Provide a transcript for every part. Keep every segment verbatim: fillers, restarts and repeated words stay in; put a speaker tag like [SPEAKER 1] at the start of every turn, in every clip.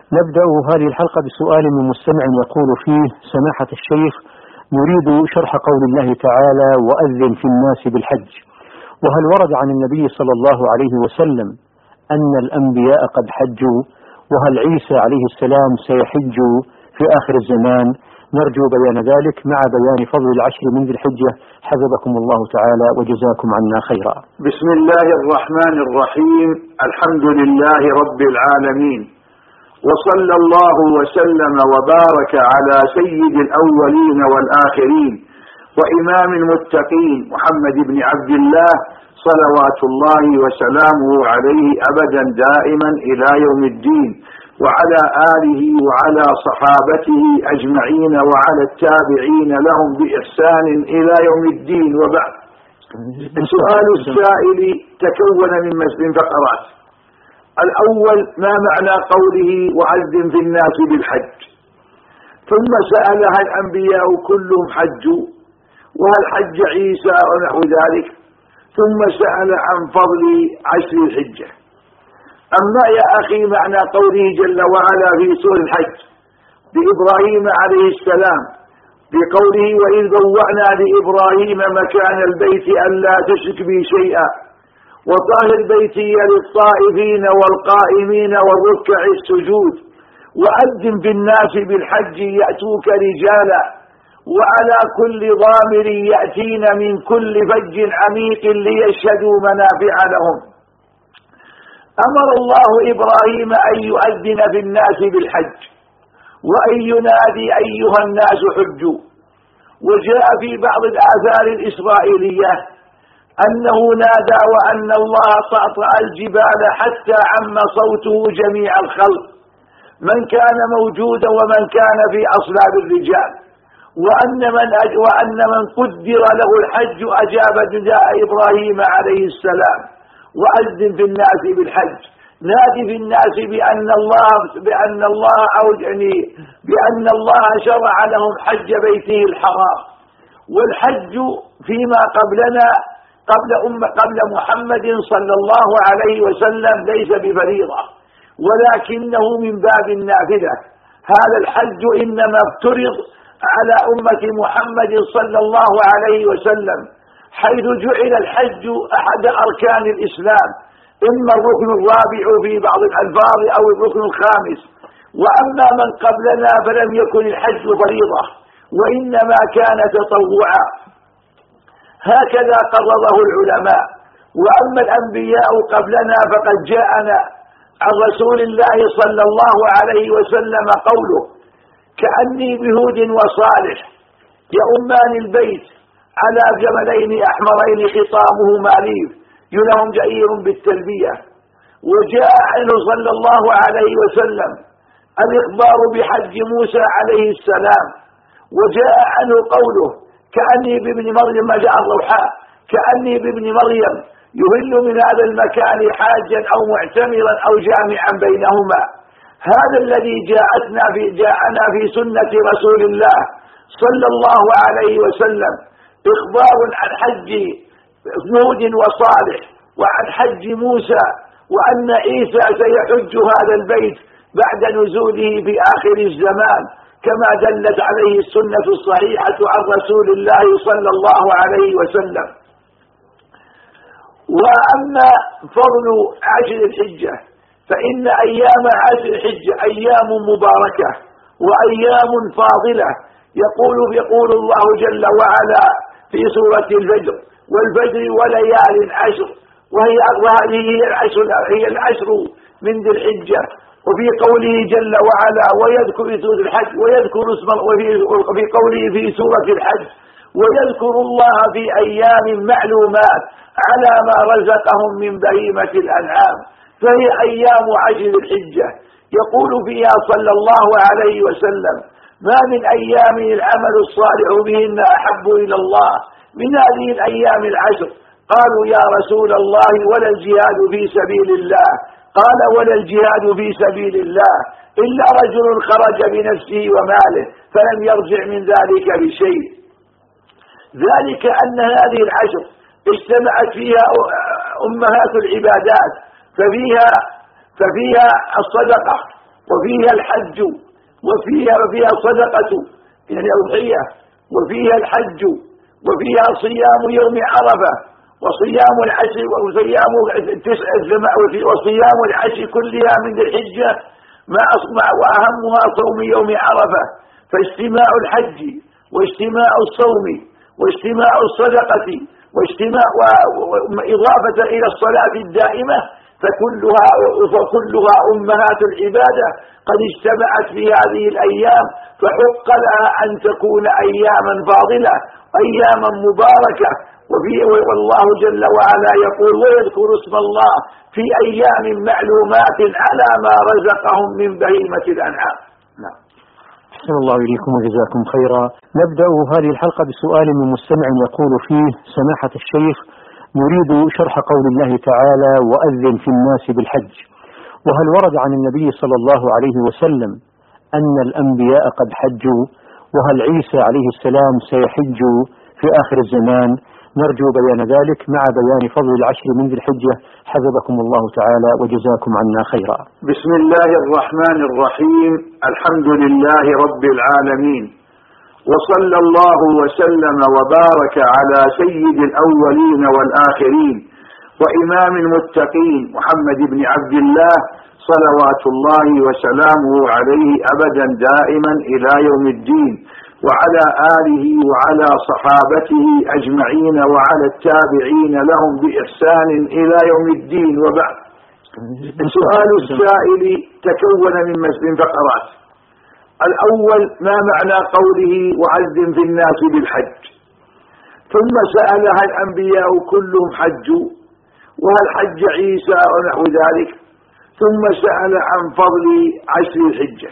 [SPEAKER 1] نبدأ هذه الحلقة بسؤال من مستمع يقول فيه: سماحة الشيخ، نريد شرح قول الله تعالى: وأذن في الناس بالحج. وهل ورد عن النبي صلى الله عليه وسلم أن الأنبياء قد حجوا؟ وهل عيسى عليه السلام سيحج في آخر الزمان؟ نرجو بيان ذلك مع بيان فضل العشر من ذي الحجة، حفظكم الله تعالى وجزاكم عنا خيرا.
[SPEAKER 2] بسم الله الرحمن الرحيم. الحمد لله رب العالمين، وصلى الله وسلم وبارك على سيد الأولين والآخرين وإمام المتقين محمد بن عبد الله صلوات الله وسلامه عليه أبدا دائما إلى يوم الدين، وعلى آله وعلى صحابته أجمعين وعلى التابعين لهم بإحسان إلى يوم الدين. وبعد، سؤال السائل تكون من فقرات. الأول: ما معنى قوله وأذن في الناس بالحج؟ ثم سأل: هل الأنبياء كلهم حجوا؟ وهل حج عيسى ونحو ذلك؟ ثم سأل عن فضل عشر الحجة. أما يا أخي معنى قوله جل وعلا في سورة الحج بإبراهيم عليه السلام بقوله: وإذ بوأنا لإبراهيم مكان البيت ألا تشرك بي شيئا وطهر بيتي للطائفين والقائمين والركع السجود وأذن في الناس بالحج يأتوك رجالا وعلى كل ضامر يأتين من كل فج عميق ليشهدوا منافع لهم. أمر الله إبراهيم أن يؤذن في الناس بالحج وأن ينادي: أيها الناس حجوا. وجاء في بعض الآثار الإسرائيلية أنه نادى وأن الله طأطأ الجبال حتى عم صوته جميع الخلق، من كان موجودا ومن كان في أصلاب الرجال، وأن من, أج وأن من قدر له الحج أجاب نداء إبراهيم عليه السلام: وأذن في الناس بالحج. نادي في الناس بأن الله بأن الله أوجعني بأن الله شرع لهم حج بيته الحرام. والحج فيما قبلنا قبل أم قبل محمد صلى الله عليه وسلم ليس بفريضة، ولكنه من باب النافلة. هذا الحج إنما افترض على أمة محمد صلى الله عليه وسلم، حيث جعل الحج أحد أركان الإسلام، إما الركن الرابع في بعض الألفاظ أو الركن الخامس. وأما من قبلنا فلم يكن الحج فريضة وإنما كان تطوعا، هكذا قرره العلماء. وأما الأنبياء قبلنا فقد جاءنا عن رسول الله صلى الله عليه وسلم قوله: كأني بهود وصالح يؤمان البيت على جملين أحمرين خطامهما ليف يلهم جئير بالتلبية. وجاء عنه صلى الله عليه وسلم الإخبار بحج موسى عليه السلام. وجاء عنه قوله: كأني بابن مريم جاء الروحاء كأني بابن مريم يهل من هذا المكان حاجا أو معتمرا أو جامعا بينهما. هذا الذي جاءتنا في جاءنا في سنة رسول الله صلى الله عليه وسلم إخبار عن حج هود وصالح وعن حج موسى، وأن عيسى سيحج هذا البيت بعد نزوله في آخر الزمان كما دلت عليه السنة الصحيحة عن رسول الله صلى الله عليه وسلم. وأما فضل عشر الحجة فإن أيام عشر الحجة أيام مباركة وأيام فاضلة. يقول يقول الله جل وعلا في سورة الفجر: والفجر وليال عشر، وهي وهذه هي العشر هي العشر من ذي الحجة. وفي قوله جل وعلا: ويذكر في سورة الحج ويذكر اسم وفي قوله في سورة الحج: ويذكر الله في أيام معلومات على ما رزقهم من بهيمة الأنعام، فهي أيام عشر الحجة. يقول فيها صلى الله عليه وسلم: ما من أيام العمل الصالح بهن أحب إلى الله من هذه الأيام العشر. قالوا: يا رسول الله ولا الجهاد في سبيل الله؟ قال: ولا الجهاد في سبيل الله إلا رجل خرج بنفسه وماله فلم يرجع من ذلك بشيء. ذلك أن هذه العشر اجتمعت فيها أمهات العبادات، ففيها ففيها الصدقة وفيها الحج، وفيها وفيها صدقة يعني أضحية، وفيها الحج، وفيها صيام يوم عرفة، وصيام العشر، وصيام تسع وصيام العشر كلها من ذي الحجة ما أصنع، وأهمها صوم يوم عرفة. فاجتماع الحج واجتماع الصوم واجتماع الصدقة واجتماع وإضافة إلى الصلاة الدائمة فكلها فكلها أمهات العبادة قد اجتمعت في هذه الأيام، فحق لها أن تكون أياما فاضلة، أياما مباركة. وفي والله جل وعلا يقول: ويذكر اسم الله في أيام معلومات على ما رزقهم من بهيمة الأنعام. نعم.
[SPEAKER 1] أحسن الله إليكم وجزاكم خيرا. نبدأ هذه الحلقة بسؤال من مستمع يقول فيه: سماحة الشيخ، نريد شرح قول الله تعالى: وأذن في الناس بالحج. وهل ورد عن النبي صلى الله عليه وسلم أن الأنبياء قد حجوا؟ وهل عيسى عليه السلام سيحج في آخر الزمان؟ نرجو بيان ذلك مع بيان فضل العشر من ذي الحجة، حفظكم الله تعالى وجزاكم عنا خيرا.
[SPEAKER 2] بسم الله الرحمن الرحيم. الحمد لله رب العالمين، وصلى الله وسلم وبارك على سيد الأولين والآخرين وإمام المتقين محمد بن عبد الله صلوات الله وسلامه عليه أبدا دائما إلى يوم الدين، وعلى آله وعلى صحابته أجمعين وعلى التابعين لهم بإحسان إلى يوم الدين. وبعد، سؤال السائل تكون من فقرات. الأول: ما معنى قوله وأذن في الناس بالحج؟ ثم سأل: هل الأنبياء كلهم حجوا؟ وهل حج عيسى ونحو ذلك؟ ثم سأل عن فضل عشر الحجة.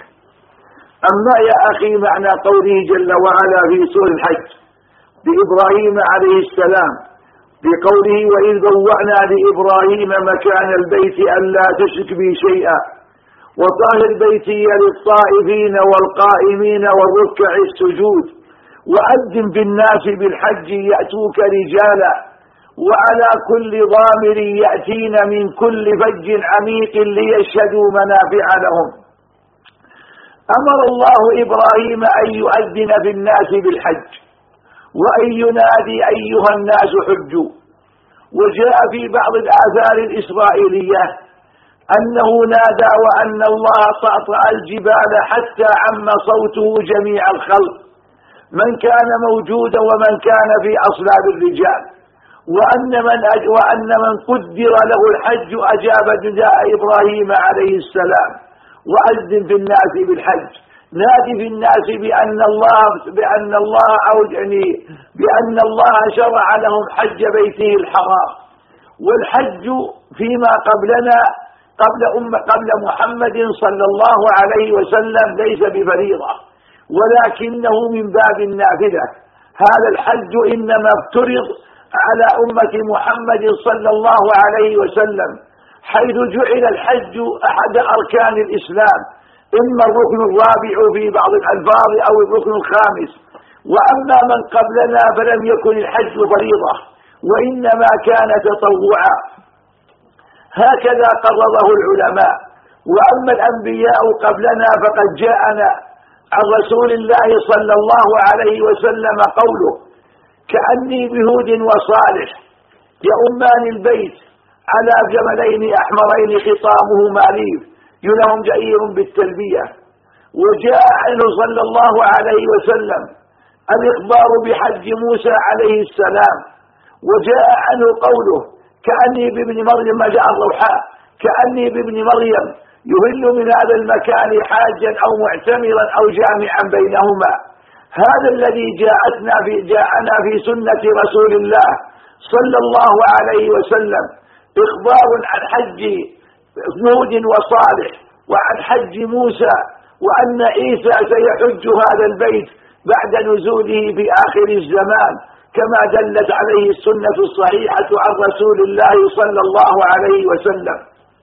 [SPEAKER 2] أما يا أخي معنى قوله جل وعلا في سورة الحج بإبراهيم عليه السلام بقوله: وإذ بوأنا لإبراهيم مكان البيت ألا تشرك بي شيئا وطهر بيتي للطائفين والقائمين والركع السجود، وأذن في الناس بالحج يأتوك رجالا وعلى كل ضامر يأتين من كل فج عميق ليشهدوا منافع لهم. أمر الله إبراهيم أن يؤذن في الناس بالحج وأن ينادي: أيها الناس حجوا. وجاء في بعض الآثار الإسرائيلية أنه نادى وأن الله طأطأ الجبال حتى عم صوته جميع الخلق، من كان موجودا ومن كان في أصلاب الرجال، وأن من, أج وأن من قدر له الحج أجاب نداء إبراهيم عليه السلام: وأذن في الناس بالحج. نادي في الناس بأن الله بأن الله أوجعني بأن الله شرع لهم حج بيته الحرام. والحج فيما قبلنا قبل أم قبل محمد صلى الله عليه وسلم ليس بفريضة، ولكنه من باب النافلة. هذا الحج إنما افترض على أمة محمد صلى الله عليه وسلم، حيث جعل الحج أحد أركان الإسلام، إما الركن الرابع في بعض الألفاظ أو الركن الخامس. وأما من قبلنا فلم يكن الحج فريضة وإنما كان تطوعا، هكذا قرره العلماء. وأما الأنبياء قبلنا فقد جاءنا عن رسول الله صلى الله عليه وسلم قوله: كأني بهود وصالح يؤمان البيت على جملين أحمرين خطامهما ليف يلهم جئير بالتلبية. وجاء عنه صلى الله عليه وسلم الإخبار بحج موسى عليه السلام. وجاء عنه قوله: كأني بابن مريم جاء الروحاء كأني بابن مريم يهل من هذا المكان حاجا أو معتمرا أو جامعا بينهما. هذا الذي جاءتنا في جاءنا في سنة رسول الله صلى الله عليه وسلم إخبار عن حج هود وصالح وعن حج موسى، وأن عيسى سيحج هذا البيت بعد نزوله في آخر الزمان، كما دلت عليه السنة الصحيحة عن رسول الله صلى الله عليه وسلم.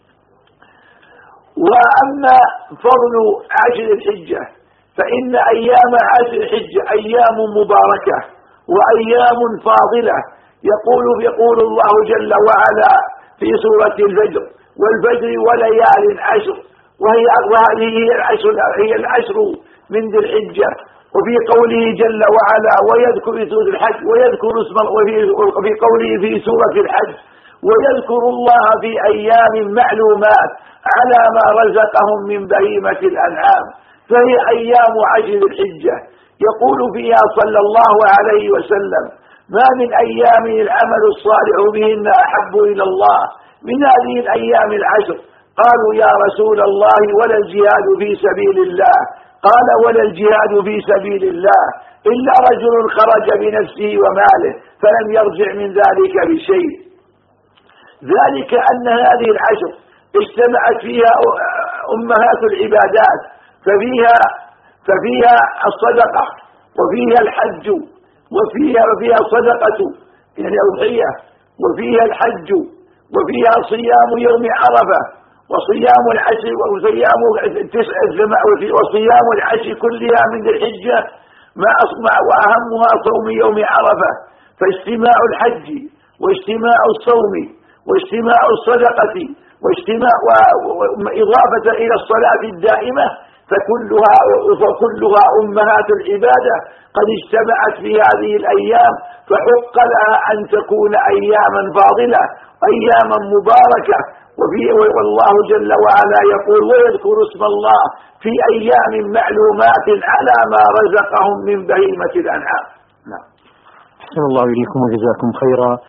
[SPEAKER 2] وأما فضل عشر الحجة فإن أيام عشر الحجة أيام مباركة وأيام فاضلة. يقول يقول الله جل وعلا في سورة الفجر: والفجر وليال عشر وهي وهذه هي العشر هي العشر من ذي الحجة. وفي قوله جل وعلا ويذكر في سورة الحج ويذكر اسم وفي قوله في سورة الحج ويذكر الله في أيام معلومات على ما رزقهم من بهيمة الأنعام، فهي أيام عشر الحجة. يقول فيها صلى الله عليه وسلم ما من أيام العمل الصالح بهن أحب إلى الله من هذه الأيام العشر. قالوا يا رسول الله ولا الجهاد في سبيل الله؟ قال ولا الجهاد في سبيل الله إلا رجل خرج بنفسه وماله فلم يرجع من ذلك بشيء. ذلك أن هذه العشر اجتمعت فيها أمهات العبادات، ففيها ففيها الصدقة وفيها الحج وفيها وفيها صدقة يعني أضحية وفيها الحج وفيها صيام يوم عرفة وصيام العشر وصيام التسع وصيام العشر كلها من ذي الحجة ما أصنع وأهمها صوم يوم عرفة. فاجتماع الحج واجتماع الصوم واجتماع الصدقة واجتماع وإضافة إلى الصلاة الدائمة فكلها فكلها أمهات العبادة قد اجتمعت في هذه الأيام، فحق لها أن تكون أياما فاضلة أياما مباركة. وفي والله جل وعلا يقول ويذكر اسم الله في أيام معلومات على ما رزقهم من بهيمة الأنعام.
[SPEAKER 1] نعم. أحسن الله إليكم وجزاكم خيرا.